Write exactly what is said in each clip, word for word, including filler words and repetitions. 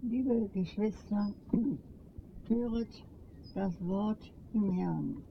Liebe Geschwister, höret das Wort im Herrn.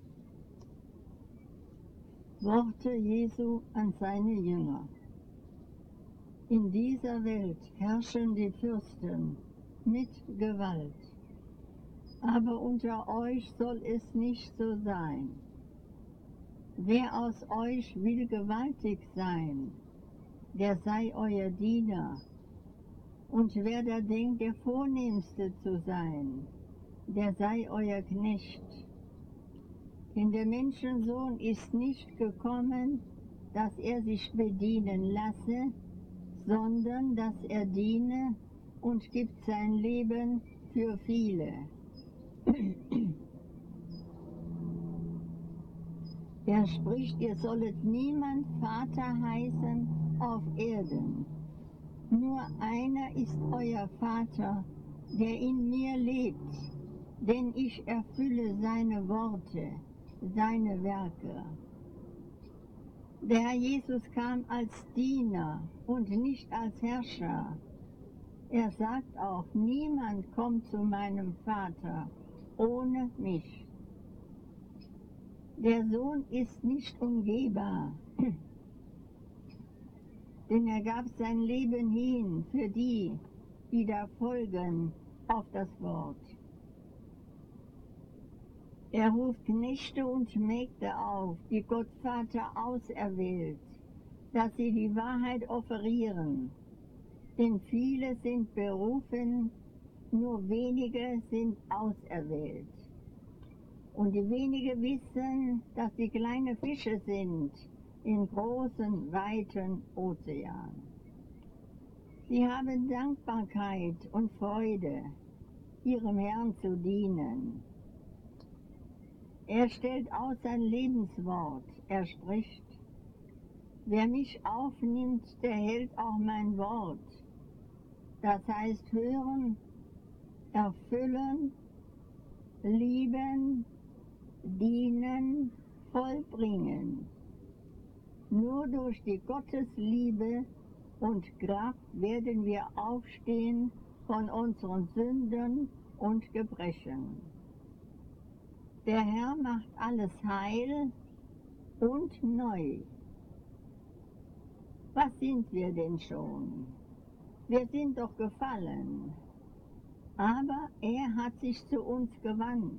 Worte Jesu an seine Jünger. In dieser Welt herrschen die Fürsten mit Gewalt, aber unter euch soll es nicht so sein. Wer aus euch will gewaltig sein, der sei euer Diener. Und wer da denkt, der Vornehmste zu sein, der sei euer Knecht. Denn der Menschensohn ist nicht gekommen, dass er sich bedienen lasse, sondern dass er diene und gibt sein Leben für viele. Er spricht, ihr sollet niemand Vater heißen auf Erden. Nur einer ist euer Vater, der in mir lebt, denn ich erfülle seine Worte, seine Werke. Der Herr Jesus kam als Diener und nicht als Herrscher. Er sagt auch, niemand kommt zu meinem Vater ohne mich. Der Sohn ist nicht umgehbar, denn er gab sein Leben hin für die, die da folgen auf das Wort. Er ruft Knechte und Mägde auf, die Gott Vater auserwählt, dass sie die Wahrheit offerieren. Denn viele sind berufen, nur wenige sind auserwählt. Und die wenige wissen, dass sie kleine Fische sind in großen, weiten Ozean. Sie haben Dankbarkeit und Freude, ihrem Herrn zu dienen. Er stellt aus sein Lebenswort, er spricht, wer mich aufnimmt, der hält auch mein Wort. Das heißt hören, erfüllen, lieben, dienen, vollbringen. Nur durch die Gottesliebe und Kraft werden wir aufstehen von unseren Sünden und Gebrechen. Der Herr macht alles heil und neu. Was sind wir denn schon? Wir sind doch gefallen. Aber er hat sich zu uns gewandt,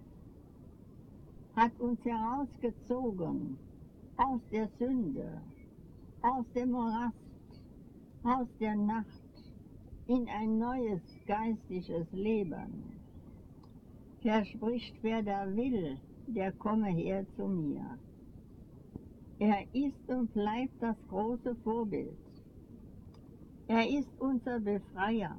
hat uns herausgezogen aus der Sünde, aus dem Morast, aus der Nacht, in ein neues geistliches Leben. Er spricht, wer da will, der komme her zu mir. Er ist und bleibt das große Vorbild. Er ist unser Befreier.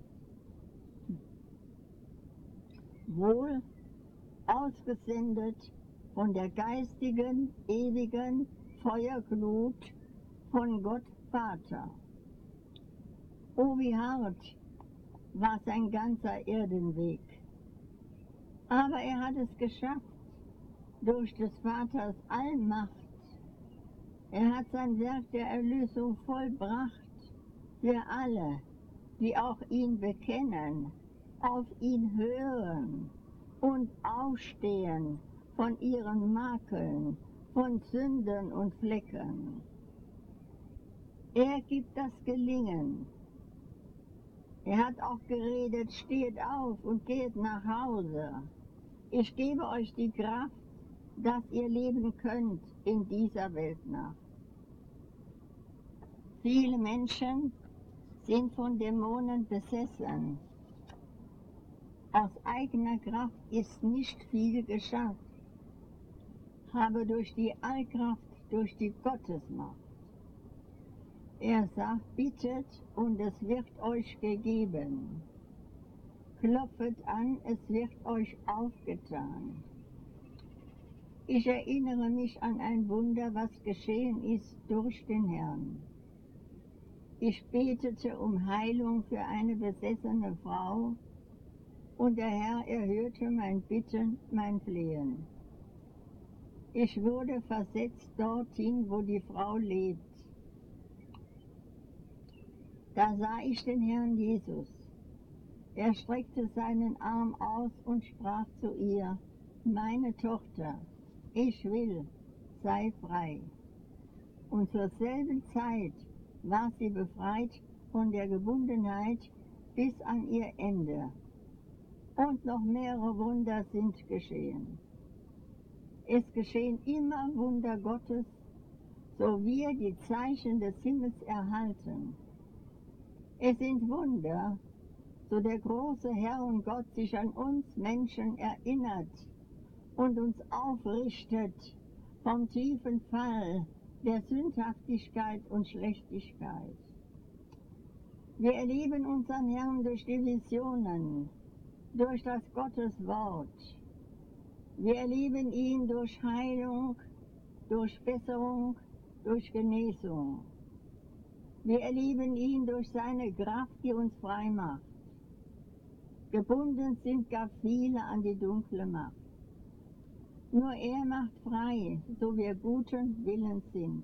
Wohl ausgesendet von der geistigen, ewigen Feuerglut von Gott Vater. Oh, wie hart war sein ganzer Erdenweg. Aber er hat es geschafft, durch des Vaters Allmacht. Er hat sein Werk der Erlösung vollbracht für alle, die auch ihn bekennen, auf ihn hören und aufstehen von ihren Makeln, von Sünden und Flecken. Er gibt das Gelingen. Er hat auch geredet, steht auf und geht nach Hause. Ich gebe euch die Kraft, dass ihr leben könnt in dieser Weltnacht. Viele Menschen sind von Dämonen besessen. Aus eigener Kraft ist nicht viel geschafft, aber durch die Allkraft, durch die Gottesmacht. Er sagt, bittet und es wird euch gegeben. Klopfet an, es wird euch aufgetan. Ich erinnere mich an ein Wunder, was geschehen ist durch den Herrn. Ich betete um Heilung für eine besessene Frau und der Herr erhörte mein Bitten, mein Flehen. Ich wurde versetzt dorthin, wo die Frau lebt. Da sah ich den Herrn Jesus Er streckte seinen Arm aus und sprach zu ihr: Meine Tochter, ich will, sei frei. Und zur selben Zeit war sie befreit von der Gebundenheit bis an ihr Ende. Und noch mehrere Wunder sind geschehen. Es geschehen immer Wunder Gottes, so wir die Zeichen des Himmels erhalten. Es sind Wunder, so der große Herr und Gott sich an uns Menschen erinnert und uns aufrichtet vom tiefen Fall der Sündhaftigkeit und Schlechtigkeit. Wir erleben unseren Herrn durch die Visionen, durch das Gotteswort. Wir erleben ihn durch Heilung, durch Besserung, durch Genesung. Wir erleben ihn durch seine Kraft, die uns frei macht. Gebunden sind gar viele an die dunkle Macht. Nur er macht frei, so wir guten Willens sind.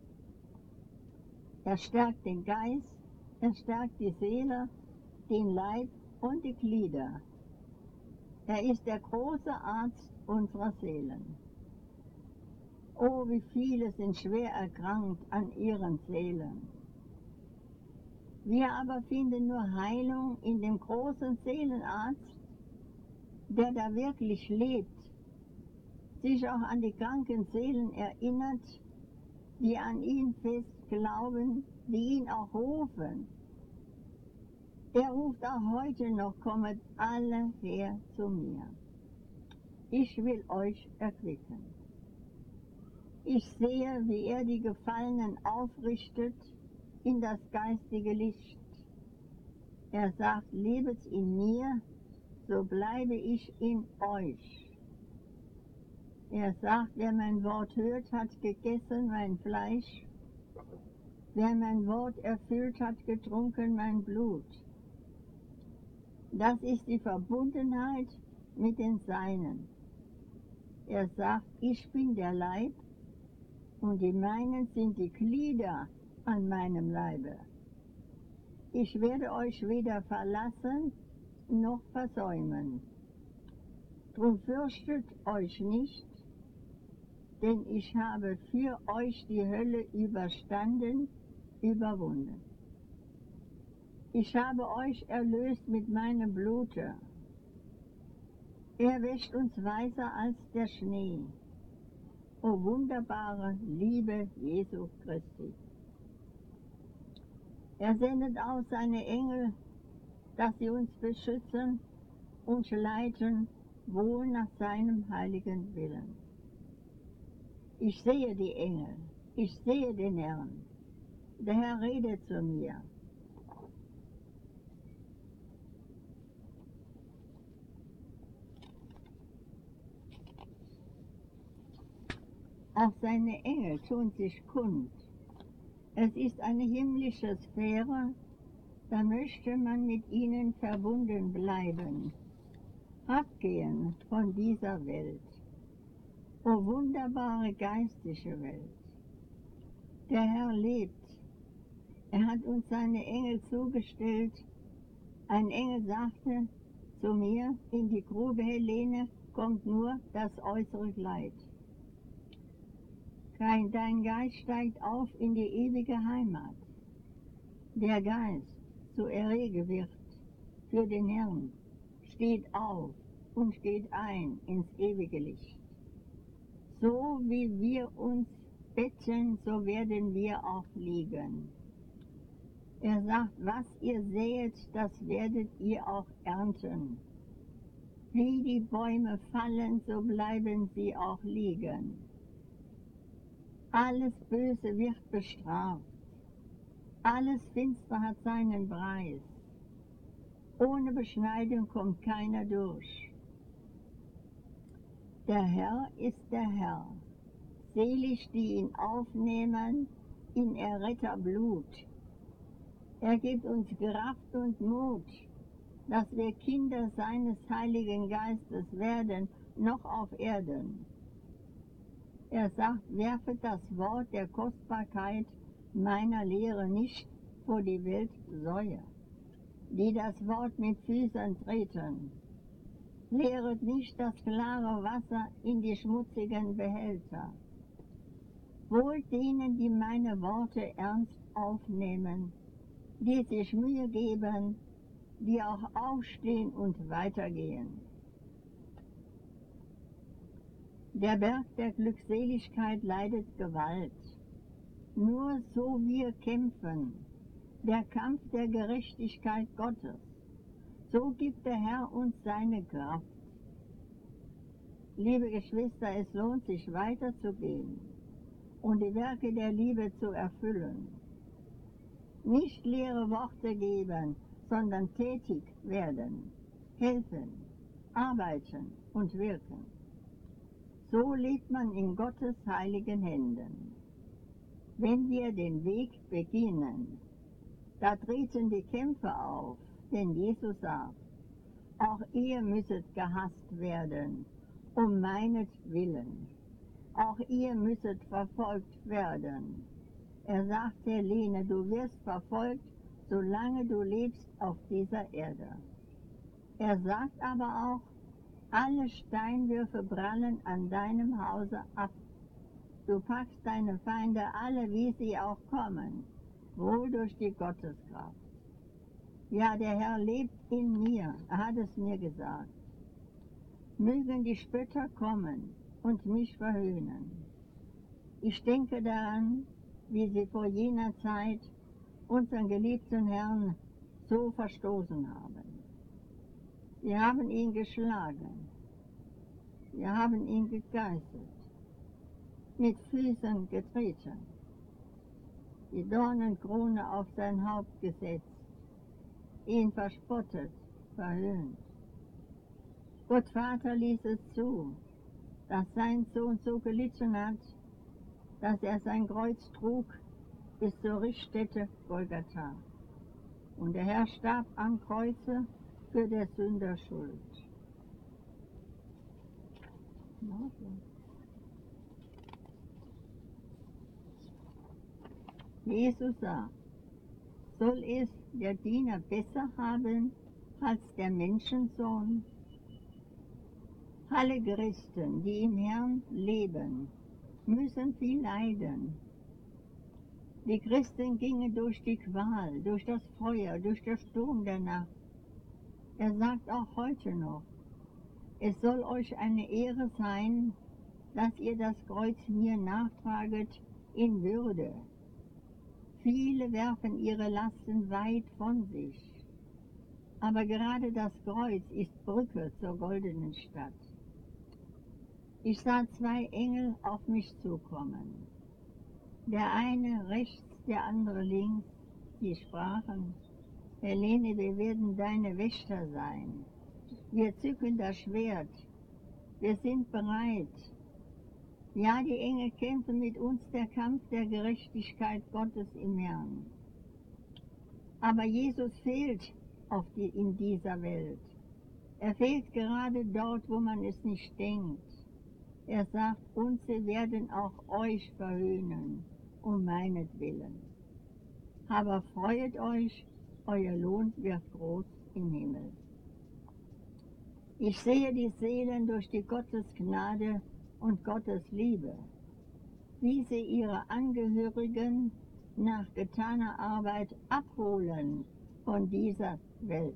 Er stärkt den Geist, er stärkt die Seele, den Leib und die Glieder. Er ist der große Arzt unserer Seelen. Oh, wie viele sind schwer erkrankt an ihren Seelen. Wir aber finden nur Heilung in dem großen Seelenarzt, der da wirklich lebt, sich auch an die kranken Seelen erinnert, die an ihn fest glauben, die ihn auch rufen. Er ruft auch heute noch: Kommet alle her zu mir. Ich will euch erquicken. Ich sehe, wie er die Gefallenen aufrichtet in das geistige Licht. Er sagt: Lebet in mir, so bleibe ich in euch. Er sagt: Wer mein Wort hört, hat gegessen mein Fleisch. Wer mein Wort erfüllt hat, getrunken mein Blut. Das ist die Verbundenheit mit den Seinen. Er sagt: Ich bin der Leib und die meinen sind die Glieder an meinem Leibe. Ich werde euch weder verlassen noch versäumen. Drum fürchtet euch nicht, denn ich habe für euch die Hölle überstanden, überwunden. Ich habe euch erlöst mit meinem Blute. Er wäscht uns weißer als der Schnee. O wunderbare Liebe Jesu Christi. Er sendet aus seine Engel, dass sie uns beschützen und leiten wohl nach seinem heiligen Willen. Ich sehe die Engel, ich sehe den Herrn. Der Herr redet zu mir. Auch seine Engel tun sich kund. Es ist eine himmlische Sphäre, da möchte man mit ihnen verbunden bleiben, abgehen von dieser Welt. O wunderbare geistliche Welt! Der Herr lebt. Er hat uns seine Engel zugestellt. Ein Engel sagte zu mir: In die Grube Helene kommt nur das äußere Kleid. Dein Geist steigt auf in die ewige Heimat. Der Geist, so errege wird für den Herrn, steht auf und geht ein ins ewige Licht. So wie wir uns betten, so werden wir auch liegen. Er sagt: Was ihr säet, das werdet ihr auch ernten. Wie die Bäume fallen, so bleiben sie auch liegen. Alles Böse wird bestraft. Alles Finster hat seinen Preis. Ohne Beschneidung kommt keiner durch. Der Herr ist der Herr. Selig, die ihn aufnehmen in Erretterblut. Er gibt uns Kraft und Mut, dass wir Kinder seines Heiligen Geistes werden, noch auf Erden. Er sagt: Werfet das Wort der Kostbarkeit meiner Lehre nicht vor die Weltsäue. die das Wort mit Füßen treten. Leeret nicht das klare Wasser in die schmutzigen Behälter. Wohl denen, die meine Worte ernst aufnehmen, die sich Mühe geben, die auch aufstehen und weitergehen. Der Berg der Glückseligkeit leidet Gewalt. Nur so wir kämpfen, der Kampf der Gerechtigkeit Gottes, so gibt der Herr uns seine Kraft. Liebe Geschwister, es lohnt sich weiterzugehen und die Werke der Liebe zu erfüllen. Nicht leere Worte geben, sondern tätig werden, helfen, arbeiten und wirken. So lebt man in Gottes heiligen Händen. Wenn wir den Weg beginnen, da treten die Kämpfe auf, denn Jesus sagt, auch ihr müsset gehasst werden, um meinetwillen. Auch ihr müsset verfolgt werden. Er sagt, Helene, du wirst verfolgt, solange du lebst auf dieser Erde. Er sagt aber auch, alle Steinwürfe prallen an deinem Hause ab. Du packst deine Feinde alle, wie sie auch kommen, wohl durch die Gotteskraft. Ja, der Herr lebt in mir, er hat es mir gesagt. Mögen die Spötter kommen und mich verhöhnen. Ich denke daran, wie sie vor jener Zeit unseren geliebten Herrn so verstoßen haben. Wir haben ihn geschlagen, wir haben ihn gegeißelt, mit Füßen getreten, die Dornenkrone auf sein Haupt gesetzt, ihn verspottet, verhöhnt. Gott Vater ließ es zu, dass sein Sohn so gelitten hat, dass er sein Kreuz trug bis zur Richtstätte Golgatha. Und der Herr starb am Kreuze für der Sünder Schuld. Jesus sagt, soll es der Diener besser haben als der Menschensohn? Alle Christen, die im Herrn leben, müssen viel leiden. Die Christen gingen durch die Qual, durch das Feuer, durch den Sturm der Nacht. Er sagt auch heute noch, es soll euch eine Ehre sein, dass ihr das Kreuz mir nachtraget in Würde. Viele werfen ihre Lasten weit von sich, aber gerade das Kreuz ist Brücke zur goldenen Stadt. Ich sah zwei Engel auf mich zukommen, der eine rechts, der andere links, die sprachen, Helene, wir werden deine Wächter sein. Wir zücken das Schwert. Wir sind bereit. Ja, die Engel kämpfen mit uns der Kampf der Gerechtigkeit Gottes im Herrn. Aber Jesus fehlt auf die, in dieser Welt. Er fehlt gerade dort, wo man es nicht denkt. Er sagt, und sie werden auch euch verhöhnen, um meinetwillen. Aber freut euch, euer Lohn wird groß im Himmel. Ich sehe die Seelen durch die Gottes Gnade und Gottes Liebe, wie sie ihre Angehörigen nach getaner Arbeit abholen von dieser Welt.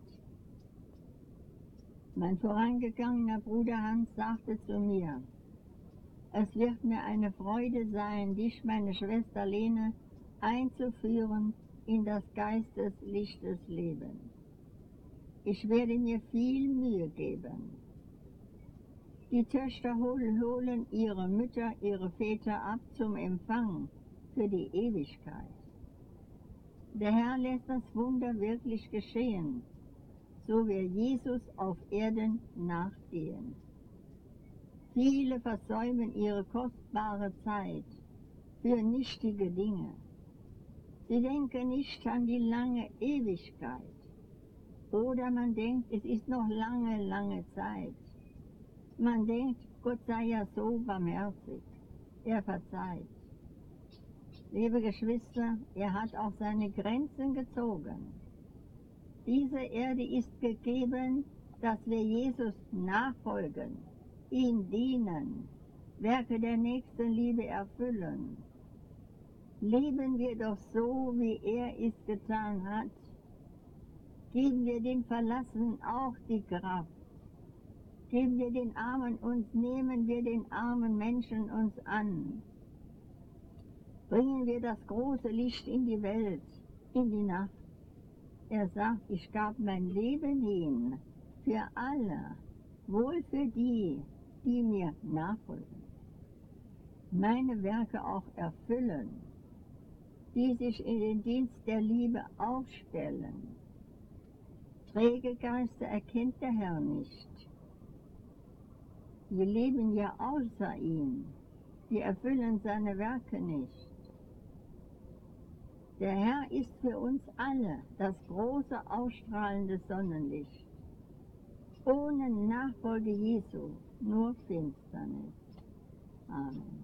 Mein vorangegangener Bruder Hans sagte zu mir, es wird mir eine Freude sein, dich, meine Schwester Lene, einzuführen in das Geisteslichtes Leben. Ich werde mir viel Mühe geben. Die Töchter holen ihre Mütter, ihre Väter ab zum Empfang für die Ewigkeit. Der Herr lässt das Wunder wirklich geschehen, so wird Jesus auf Erden nachgehen. Viele versäumen ihre kostbare Zeit für nichtige Dinge. Sie denken nicht an die lange Ewigkeit. Oder man denkt, es ist noch lange, lange Zeit. Man denkt, Gott sei ja so barmherzig. Er verzeiht. Liebe Geschwister, er hat auch seine Grenzen gezogen. Diese Erde ist gegeben, dass wir Jesus nachfolgen, ihm dienen, Werke der Nächstenliebe erfüllen. Leben wir doch so, wie er es getan hat. Geben wir den Verlassenen auch die Kraft. Geben wir den Armen uns, nehmen wir den armen Menschen uns an. Bringen wir das große Licht in die Welt, in die Nacht. Er sagt, ich gab mein Leben hin für alle, wohl für die, die mir nachfolgen. Meine Werke auch erfüllen, die sich in den Dienst der Liebe aufstellen. Träge Geister erkennt der Herr nicht. Wir leben ja außer ihm. Wir erfüllen seine Werke nicht. Der Herr ist für uns alle das große ausstrahlende Sonnenlicht. Ohne Nachfolge Jesu nur Finsternis. Amen.